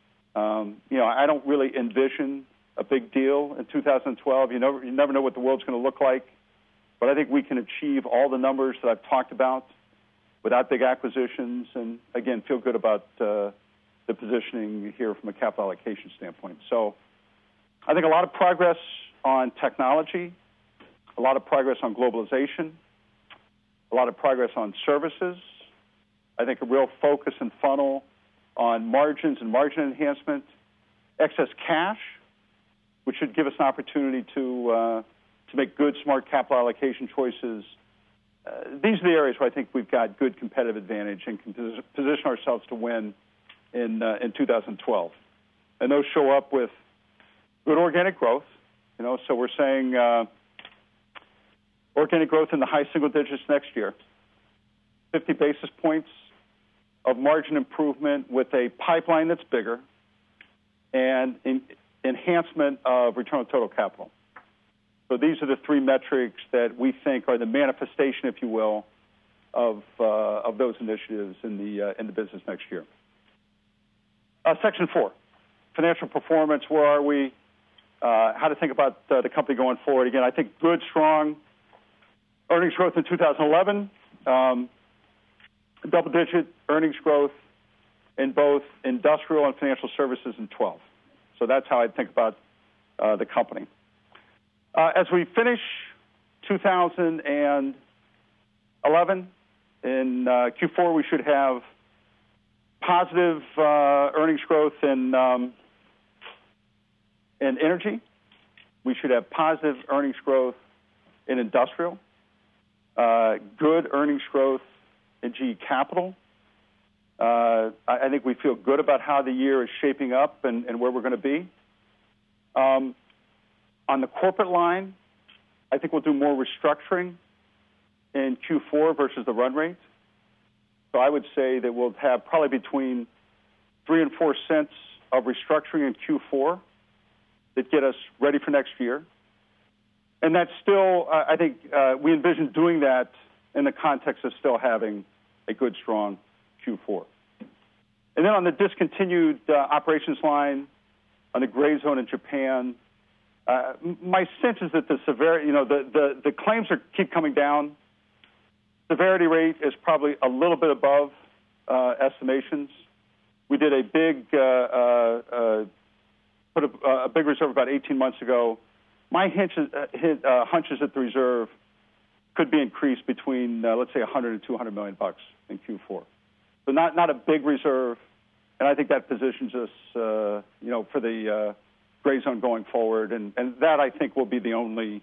I don't really envision a big deal in 2012. You never know what the world's going to look like. But I think we can achieve all the numbers that I've talked about without big acquisitions, and, again, feel good about the positioning here from a capital allocation standpoint. So I think a lot of progress on technology, a lot of progress on globalization, a lot of progress on services. I think a real focus and funnel on margins and margin enhancement, excess cash, which should give us an opportunity to make good, smart capital allocation choices. These are the areas where I think we've got good competitive advantage and can position ourselves to win in 2012. And those show up with good organic growth. So we're saying organic growth in the high single digits next year, 50 basis points of margin improvement with a pipeline that's bigger, and enhancement of return on total capital. So these are the 3 metrics that we think are the manifestation, if you will, of those initiatives in the business next year. Section 4, financial performance. Where are we? How to think about the company going forward. Again, I think good, strong earnings growth in 2011. Double-digit earnings growth in both industrial and financial services in 12. So that's how I think about the company. As we finish 2011, in Q4 we should have positive earnings growth in energy. We should have positive earnings growth in industrial. Good earnings growth in GE Capital. I think we feel good about how the year is shaping up and where we're going to be. On the corporate line, I think we'll do more restructuring in Q4 versus the run rate. So I would say that we'll have probably between 3 and 4 cents of restructuring in Q4 that get us ready for next year. And that's still, I think, we envision doing that in the context of still having a good, strong Q4. And then on the discontinued operations line, on the gray zone in Japan, My sense is that the severity, the claims keep coming down. Severity rate is probably a little bit above estimations. We did a big put a big reserve about 18 months ago. My hunch is that the reserve could be increased between let's say 100 and 200 million bucks in Q4. So not a big reserve, and I think that positions us for the gray zone going forward, and that I think will be the only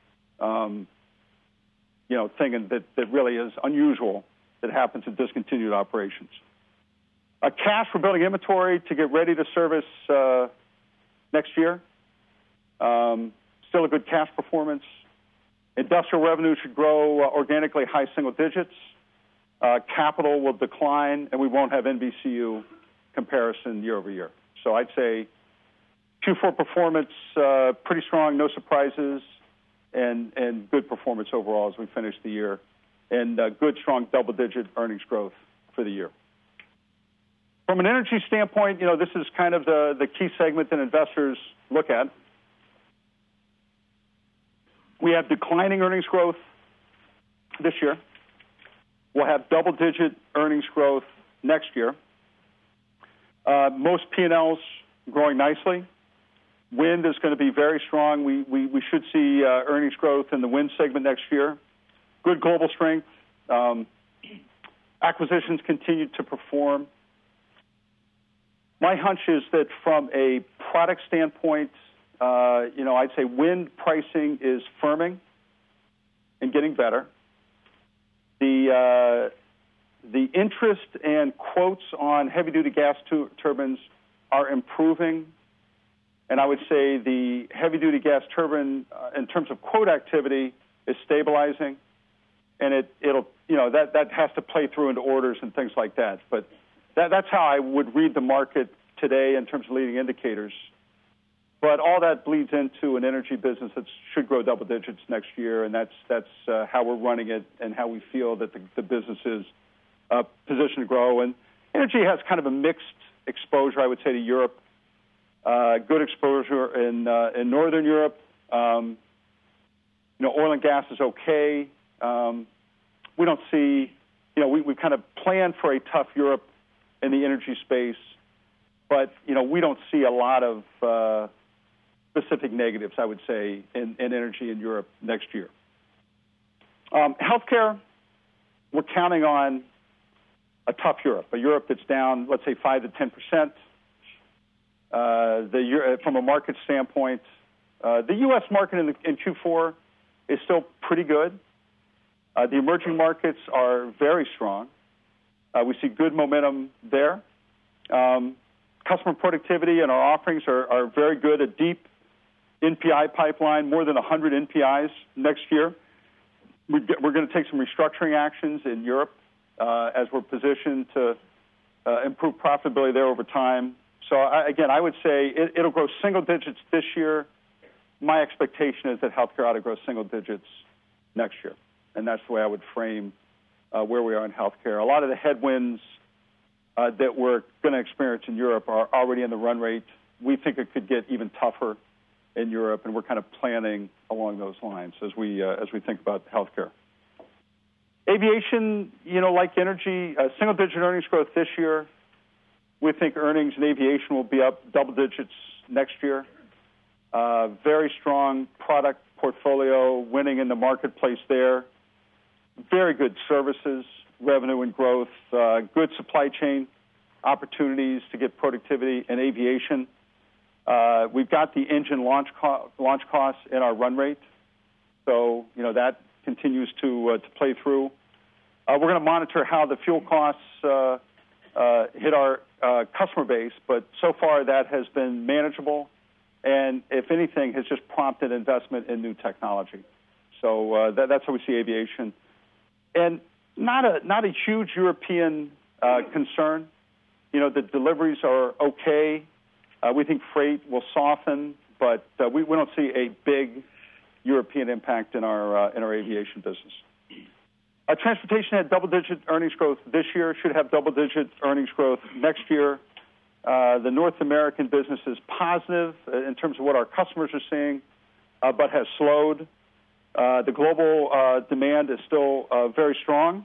thing that really is unusual that happens in discontinued operations. Cash, we're building inventory to get ready to service next year. Still a good cash performance. Industrial revenue should grow organically high single digits. Capital will decline, and we won't have NBCU comparison year over year. So I'd say Q4 performance pretty strong, no surprises, and good performance overall as we finish the year, and good, strong double-digit earnings growth for the year. From an energy standpoint, this is kind of the key segment that investors look at. We have declining earnings growth this year. We'll have double-digit earnings growth next year. Most P&Ls growing nicely. Wind is going to be very strong. We should see earnings growth in the wind segment next year. Good global strength. Acquisitions continue to perform. My hunch is that from a product standpoint, I'd say wind pricing is firming and getting better. The interest and quotes on heavy-duty gas turbines are improving, and I would say the heavy-duty gas turbine, in terms of quote activity, is stabilizing, and that has to play through into orders and things like that. But that's how I would read the market today in terms of leading indicators. But all that bleeds into an energy business that should grow double digits next year, and that's how we're running it and how we feel that the business is positioned to grow. And energy has kind of a mixed exposure, I would say, to Europe. Good exposure in Northern Europe. Oil and gas is okay. We don't see, we kind of plan for a tough Europe in the energy space, but, we don't see a lot of specific negatives, I would say, in energy in Europe next year. Healthcare, we're counting on a tough Europe, a Europe that's down, let's say, 5 to 10%. From a market standpoint, the U.S. market in Q4 is still pretty good. The emerging markets are very strong. We see good momentum there. Customer productivity and our offerings are very good. A deep NPI pipeline, more than 100 NPIs next year. We're going to take some restructuring actions in Europe as we're positioned to improve profitability there over time. So, I would say it'll grow single digits this year. My expectation is that healthcare ought to grow single digits next year, and that's the way I would frame where we are in healthcare. A lot of the headwinds that we're going to experience in Europe are already in the run rate. We think it could get even tougher in Europe, and we're kind of planning along those lines as we think about healthcare. Aviation, like energy, single-digit earnings growth this year. We think earnings in aviation will be up double digits next year. Very strong product portfolio, winning in the marketplace there. Very good services, revenue and growth. Good supply chain opportunities to get productivity in aviation. We've got the engine launch costs in our run rate, so that continues to play through. We're going to monitor how the fuel costs hit our customer base, but so far that has been manageable, and if anything, has just prompted investment in new technology. So that's how we see aviation, and not a huge European concern. The deliveries are okay. We think freight will soften, but we don't see a big European impact in our aviation business. Transportation had double-digit earnings growth this year, should have double-digit earnings growth next year. The North American business is positive in terms of what our customers are seeing. but has slowed. The global demand is still very strong.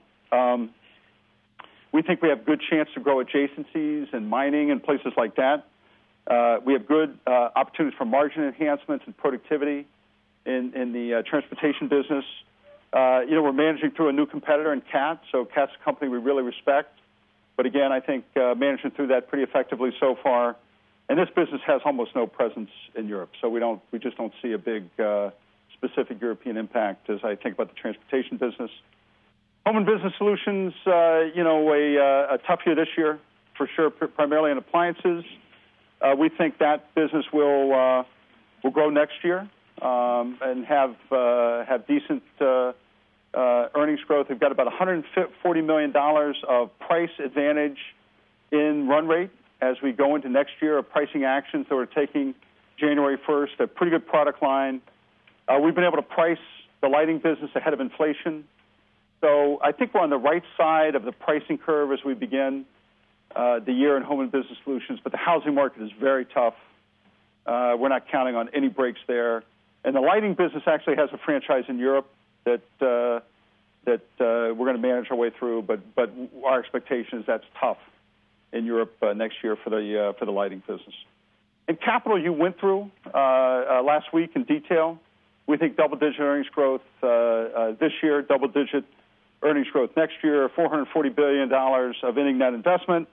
We think we have good chance to grow adjacencies and mining and places like that. We have good opportunities for margin enhancements and productivity in the transportation business. We're managing through a new competitor in CAT, so CAT's a company we really respect. But again, I think managing through that pretty effectively so far. And this business has almost no presence in Europe, so we just don't see a big specific European impact as I think about the transportation business. Home and Business Solutions, a tough year this year for sure, primarily in appliances. We think that business will grow next year and have decent earnings growth. We've got about $140 million of price advantage in run rate as we go into next year of pricing actions that we're taking January 1st, a pretty good product line. We've been able to price the lighting business ahead of inflation. So I think we're on the right side of the pricing curve as we begin the year in Home and Business Solutions, but the housing market is very tough. We're not counting on any breaks there. And the lighting business actually has a franchise in Europe that we're going to manage our way through, but our expectation is that's tough in Europe next year for the lighting business. And capital you went through last week in detail. We think double-digit earnings growth this year, double-digit earnings growth next year, $440 billion of ending net investment.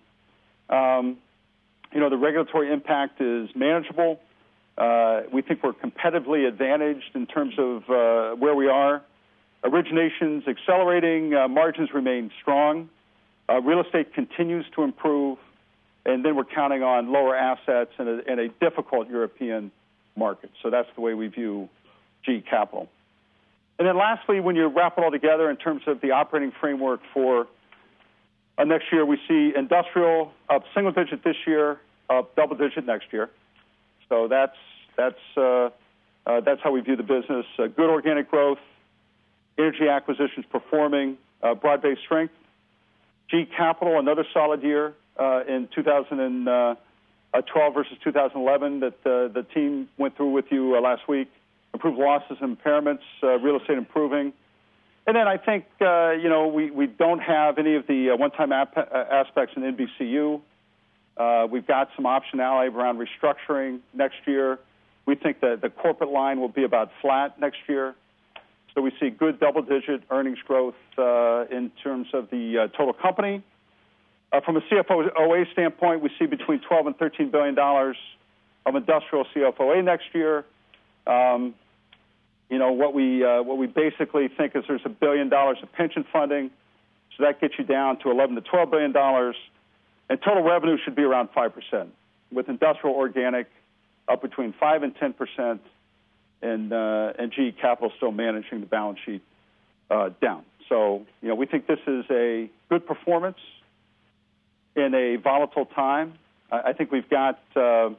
The regulatory impact is manageable. We think we're competitively advantaged in terms of where we are. Originations accelerating, margins remain strong. Real estate continues to improve, and then we're counting on lower assets in a difficult European market. So that's the way we view GE Capital. And then lastly, when you wrap it all together in terms of the operating framework for next year, we see industrial up single digit this year, up double digit next year. So that's how we view the business. Good organic growth, energy acquisitions performing, broad-based strength. GE Capital, another solid year in 2012 versus 2011 that the team went through with you last week. Improved losses and impairments, real estate improving. And then I think, we don't have any of the one-time aspects in NBCU. We've got some optionality around restructuring next year. We think that the corporate line will be about flat next year. So we see good double-digit earnings growth in terms of the total company. From a CFOA standpoint, we see between $12 and $13 billion of industrial CFOA next year. What we basically think is there's $1 billion of pension funding, so that gets you down to $11 to $12 billion, and total revenue should be around 5%, with industrial organic up between 5 and 10%, and GE Capital still managing the balance sheet down. So we think this is a good performance in a volatile time. I think we've got some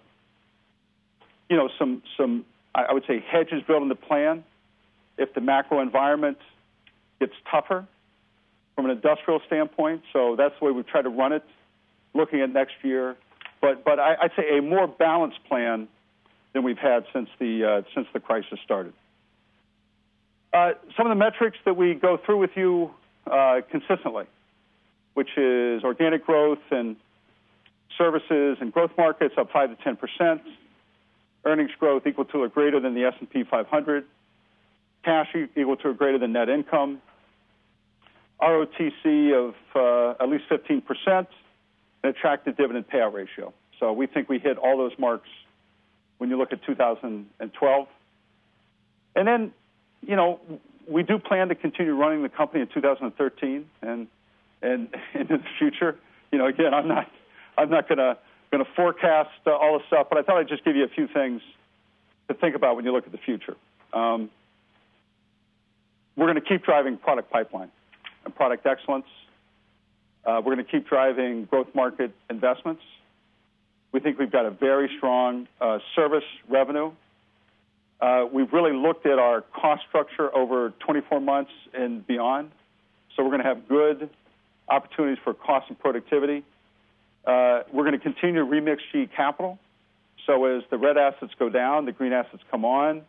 I would say hedges built in the plan if the macro environment gets tougher from an industrial standpoint. So that's the way we've tried to run it, looking at next year. But I'd say a more balanced plan than we've had since the crisis started. Some of the metrics that we go through with you consistently, which is organic growth and services and growth markets up 5 to 10%. Earnings growth equal to or greater than the S&P 500. Cash equal to or greater than net income. ROTC of at least 15%. An attractive dividend payout ratio. So we think we hit all those marks when you look at 2012. And then, we do plan to continue running the company in 2013 and into the future. Again, I'm not going to forecast all this stuff, but I thought I'd just give you a few things to think about when you look at the future. We're going to keep driving product pipeline and product excellence. We're going to keep driving growth market investments. We think we've got a very strong service revenue. We've really looked at our cost structure over 24 months and beyond. So we're going to have good opportunities for cost and productivity. We're going to continue to remix GE Capital. So as the red assets go down, the green assets come on.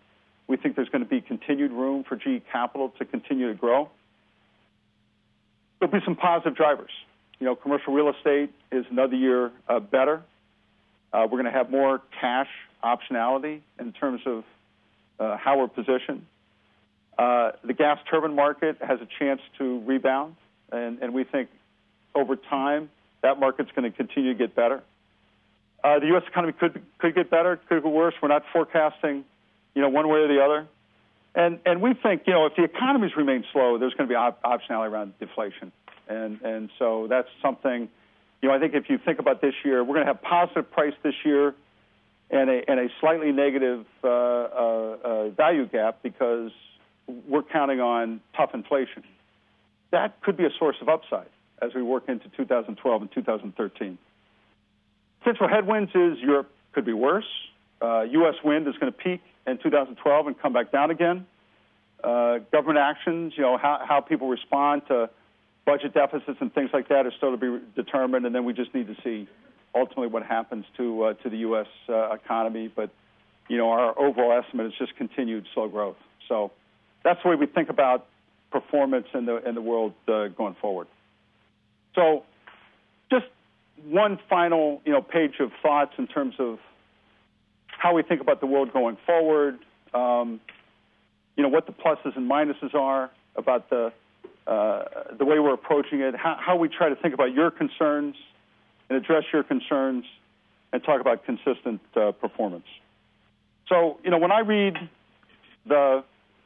We think there's going to be continued room for GE Capital to continue to grow. There'll be some positive drivers. Commercial real estate is another year better. We're going to have more cash optionality in terms of how we're positioned. The gas turbine market has a chance to rebound, and we think over time that market's going to continue to get better. The U.S. economy could get better, could get worse. We're not forecasting, one way or the other. And we think, if the economies remain slow, there's going to be optionality around deflation. And so that's something, I think if you think about this year, we're going to have positive price this year and a slightly negative value gap because we're counting on tough inflation. That could be a source of upside as we work into 2012 and 2013. Potential headwinds is Europe could be worse. U.S. wind is going to peak in 2012 and come back down again. Government actions, how people respond to budget deficits and things like that are still to be determined, and then we just need to see ultimately what happens to the U.S. Economy. But, our overall estimate is just continued slow growth. So that's the way we think about performance in the world going forward. So just one final, page of thoughts in terms of how we think about the world going forward, what the pluses and minuses are about the way we're approaching it, how we try to think about your concerns and address your concerns and talk about consistent performance. So, when I read the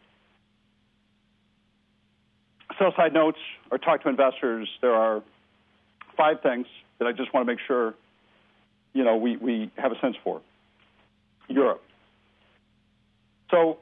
sell-side notes or talk to investors, there are 5 things that I just want to make sure, we have a sense for. Europe. So,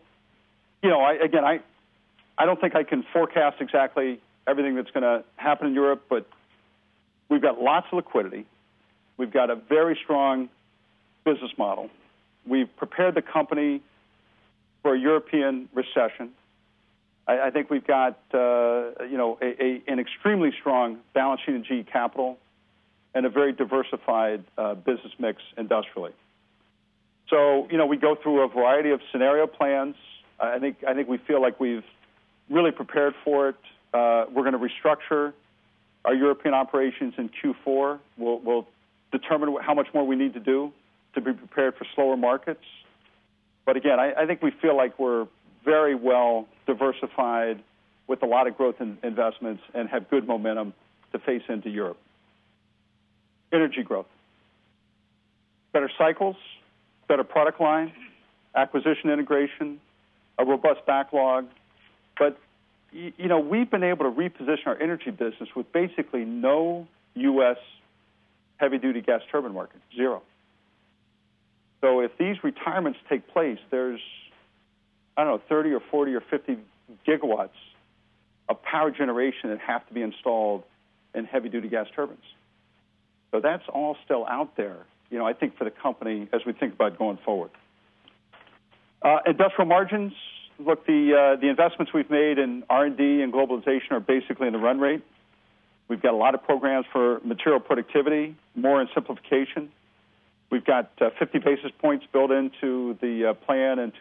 I don't think I can forecast exactly everything that's going to happen in Europe, but we've got lots of liquidity. We've got a very strong business model. We've prepared the company for a European recession. I think we've got, an extremely strong balance sheet in GE Capital and a very diversified business mix industrially. So, we go through a variety of scenario plans. I think we feel like we've really prepared for it. We're going to restructure our European operations in Q4. We'll determine how much more we need to do to be prepared for slower markets. But again, I think we feel like we're very well diversified with a lot of growth in investments and have good momentum to face into Europe. Energy growth. Better cycles, better product line, acquisition integration, a robust backlog. But, we've been able to reposition our energy business with basically no U.S. heavy-duty gas turbine market, 0. So if these retirements take place, there's, 30 or 40 or 50 gigawatts of power generation that have to be installed in heavy-duty gas turbines. So that's all still out there, I think, for the company as we think about going forward. Industrial margins. Look, the investments we've made in R&D and globalization are basically in the run rate. We've got a lot of programs for material productivity, more in simplification. We've got 50 basis points built into the plan in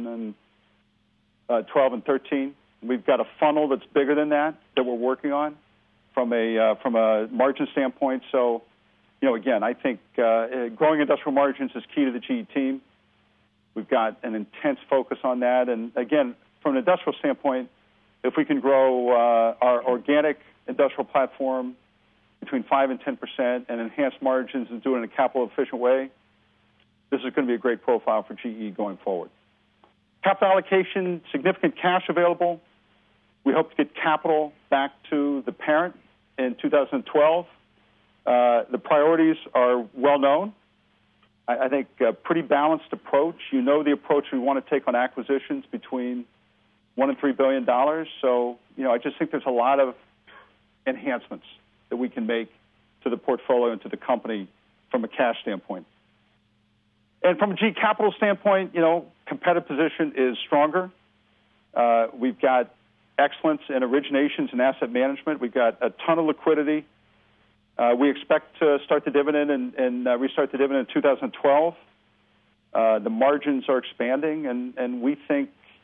2012 and 13. We've got a funnel that's bigger than that we're working on from a margin standpoint. So, again, I think growing industrial margins is key to the GE team. We've got an intense focus on that. And again, from an industrial standpoint, if we can grow our organic industrial platform between 5 and 10% and enhance margins and do it in a capital-efficient way, this is going to be a great profile for GE going forward. Capital allocation, significant cash available. We hope to get capital back to the parent in 2012. The priorities are well known. I think a pretty balanced approach. The approach we want to take on acquisitions between $1 and $3 billion. So, I just think there's a lot of enhancements that we can make to the portfolio and to the company from a cash standpoint. And from a GE Capital standpoint, competitive position is stronger. We've got excellence in originations and asset management. We've got a ton of liquidity. We expect to start the dividend and restart the dividend in 2012. The margins are expanding, and we think,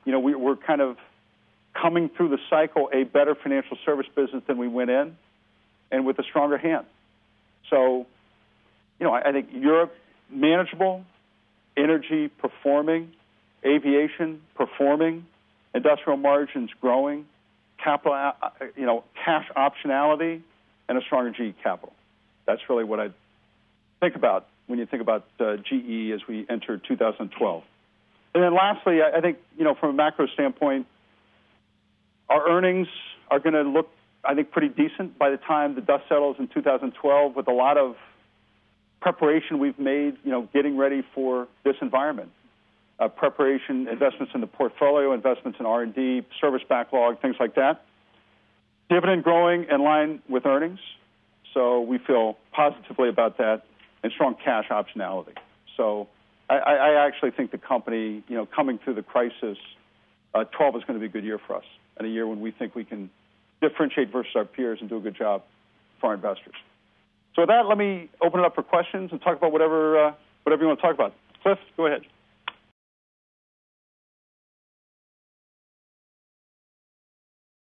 we're kind of coming through the cycle a better financial service business than we went in, and with a stronger hand. So, I think Europe, manageable, energy performing, aviation performing, industrial margins growing, capital, cash optionality, and a stronger GE capital. That's really what I think about when you think about GE as we enter 2012. And then lastly, I think, from a macro standpoint, our earnings are going to look, I think, pretty decent by the time the dust settles in 2012, with a lot of preparation we've made, getting ready for this environment. Preparation, investments in the portfolio, investments in R&D, service backlog, things like that. Dividend growing in line with earnings, so we feel positively about that, and strong cash optionality. So I actually think the company, coming through the crisis, 12 is going to be a good year for us, and a year when we think we can differentiate versus our peers and do a good job for our investors. So with that, let me open it up for questions and talk about whatever you want to talk about. Cliff, go ahead.